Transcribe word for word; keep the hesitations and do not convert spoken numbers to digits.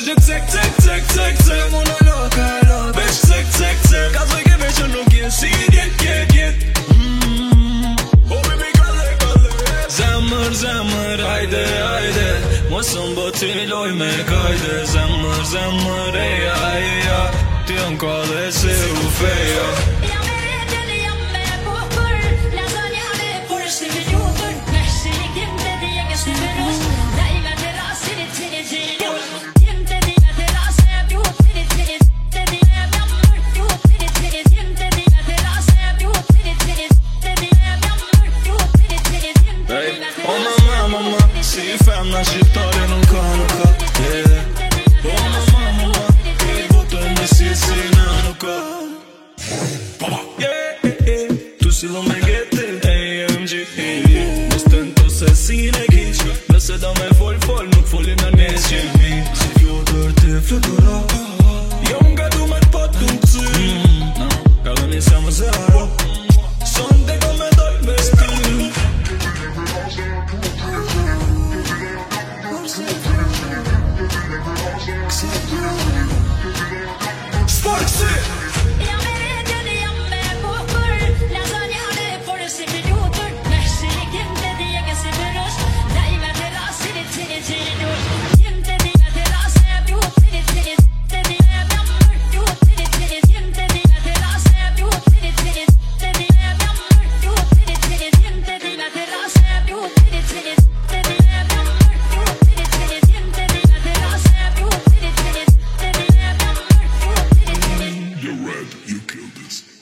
piace zec, zec, zec, zec, zec. Siamo una loca, loca. Veç zec, zec, zec. Ka se ke veç nuk jen si djet, djet, djet. Oh baby kalle, kalle. Zemër, zemër, hajde, hajde. Mos më bë ti loj me kajde. Zemër, zemër, eja, eja. Ti jam kalle se u feja. Si femna shqiptare nuk ka, nuk ka, yeah. Oh mama, mama, i botën me si si na nuk ka. Yeah, yeah, tu si lo me gete, A M G. Mos të nto se si ne kiq, nëse da me fol, fol, nuk foli me nes qemi. Si fjotër ti flutura, jo nga du me t'pat du t'cy. Ka dhe një se më zara, son dhe ko me doj me stil. Sparksi! Jam e rëndjën, jam me bukur. Lasagna dhe por si minutur. Nëse i kim të dhja kësi përës. Daj me të rasi dhe të një të një dur. Kim të dhja të rasi e bju të një të një. Të dhja e bjam mërë bju të një të një. Kim të dhja të rasi e bju të një të një. Të dhja e bjam mërë bju të një të një. Kim të dhja të rasi e bju të një të një. Të dhja e bjam mërë bju të një të një. Kim të dhja të rasi e bju të një të një. Të dhja e bjam mërë bju të një të një. You're right, you killed this.